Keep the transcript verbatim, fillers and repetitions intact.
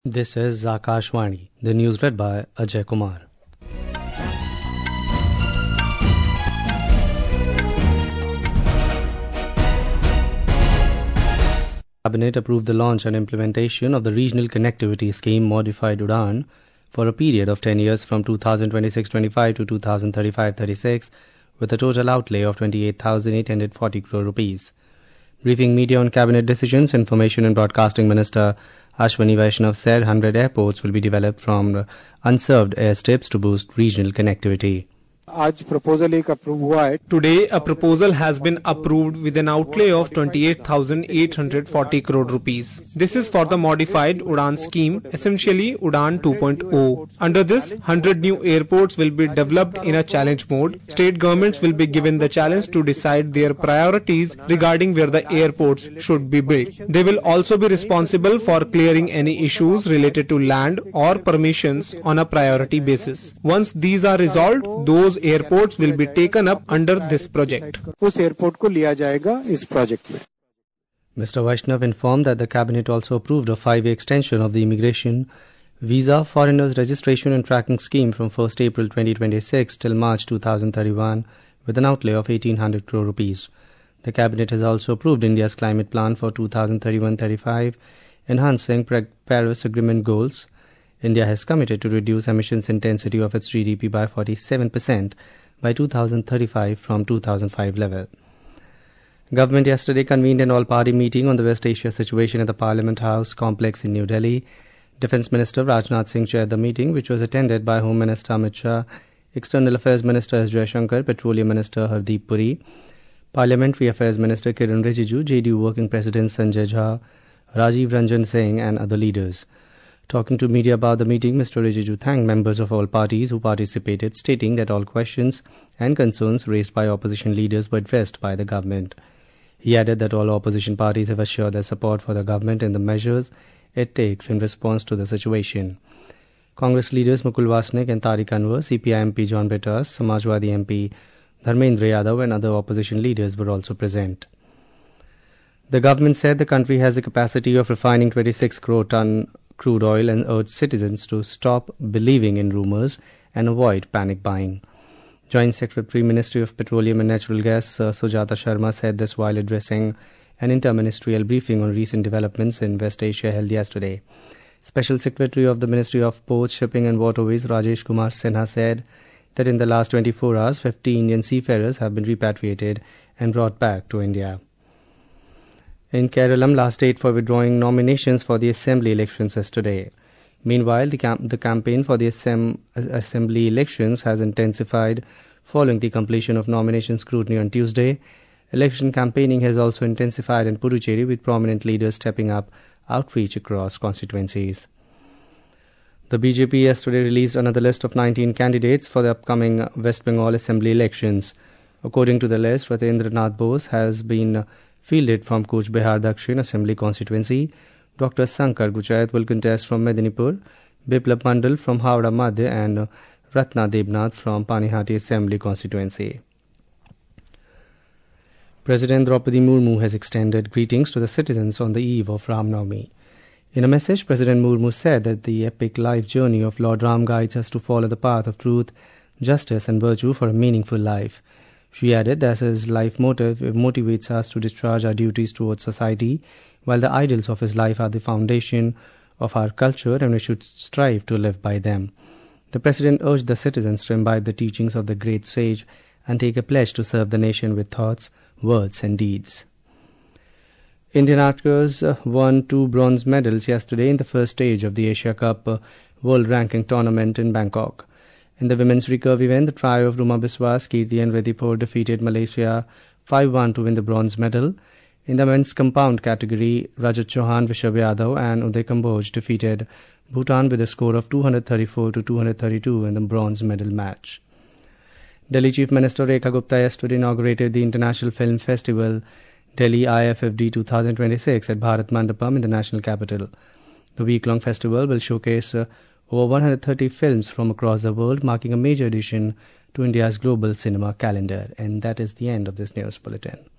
This is Akashvani, the news read by Ajay Kumar. Cabinet approved the launch and implementation of the Regional Connectivity Scheme Modified UDAN for a period of ten years from two thousand twenty-six twenty-five to two thousand thirty-five thirty-six with a total outlay of twenty-eight thousand eight hundred forty crore rupees. Briefing media on cabinet decisions, Information and Broadcasting Minister Ashwani Vaishnav said one hundred airports will be developed from unserved airstrips to boost regional connectivity. आज proposal एक approve हुआ है. Today, a proposal has been approved with an outlay of twenty-eight thousand eight hundred forty crore rupees. This is for the modified UDAN scheme, essentially UDAN two point oh. Under this, one hundred new airports will be developed in a challenge mode. State governments will be given the challenge to decide their priorities regarding where the airports should be built. They will also be responsible for clearing any issues related to land or permissions on a priority basis. Once these are resolved, those airports will be taken up under this project. उस airport को लिया जाएगा इस project में. Mister Vaishnav informed that the cabinet also approved a five-year extension of the immigration, visa, foreigners registration and tracking scheme from first April twenty twenty-six till March two thousand thirty-one with an outlay of eighteen hundred crore rupees. The cabinet has also approved India's climate plan for two thousand thirty-one thirty-five, enhancing Paris Agreement goals. India has committed to reduce emissions intensity of its G D P by forty-seven percent by two thousand thirty-five from two thousand five level. Government yesterday convened an all-party meeting on the West Asia situation at the Parliament House complex in New Delhi. Defence Minister Rajnath Singh chaired the meeting, which was attended by Home Minister Amit Shah, External Affairs Minister S. Jaishankar, Petroleum Minister Hardeep Puri, Parliamentary Affairs Minister Kiran Rijiju, J D U Working President Sanjay Jha, Rajiv Ranjan Singh and other leaders. Talking to media about the meeting, Mister Rijiju thanked members of all parties who participated, stating that all questions and concerns raised by opposition leaders were addressed by the government. He added that all opposition parties have assured their support for the government and the measures it takes in response to the situation. Congress leaders Mukul Wasnik and Tariq Anwar, C P I M P John Britas, Samajwadi M P Dharmendra Yadav and other opposition leaders were also present. The government said the country has the capacity of refining twenty-six crore ton crude oil and urged citizens to stop believing in rumours and avoid panic buying. Joint Secretary Ministry of Petroleum and Natural Gas uh, Sujata Sharma said this while addressing an interministerial briefing on recent developments in West Asia held yesterday. Special Secretary of the Ministry of Ports, Shipping and Waterways Rajesh Kumar Sinha said that in the last twenty-four hours, fifty Indian seafarers have been repatriated and brought back to India. In Kerala, last date for withdrawing nominations for the Assembly elections is today. Meanwhile, the, cam- the campaign for the Assemb- Assembly elections has intensified following the completion of nomination scrutiny on Tuesday. Election campaigning has also intensified in Puducherry, with prominent leaders stepping up outreach across constituencies. The B J P yesterday released another list of nineteen candidates for the upcoming West Bengal Assembly elections. According to the list, Ratendra Nath Bose has been fielded from Cooch Behar Dakshin Assembly constituency. Doctor Sankar Guchayat will contest from Medinipur, Biplab Mandal from Howrah Madhya and Ratna Debnath from Panihati Assembly constituency. President Draupadi Murmu has extended greetings to the citizens on the eve of Ram Navami. In a message, President Murmu said that the epic life journey of Lord Ram guides us to follow the path of truth, justice and virtue for a meaningful life. She added that his life motive motivates us to discharge our duties towards society, while the ideals of his life are the foundation of our culture and we should strive to live by them. The President urged the citizens to imbibe the teachings of the great sage and take a pledge to serve the nation with thoughts, words and deeds. Indian archers won two bronze medals yesterday in the first stage of the Asia Cup World Ranking Tournament in Bangkok. In the women's recurve event, the trio of Ruma Biswas, Kirti and Riddhipur defeated Malaysia five one to win the bronze medal. In the men's compound category, Rajat Chauhan, Vishab Yadav and Uday Kamboj defeated Bhutan with a score of two thirty-four to two thirty-two in the bronze medal match. Delhi Chief Minister Rekha Gupta yesterday inaugurated the International Film Festival Delhi I F F D twenty twenty-six at Bharat Mandapam in the national capital. The week-long festival will showcase uh, over one hundred thirty films from across the world, marking a major addition to India's global cinema calendar. And that is the end of this news bulletin.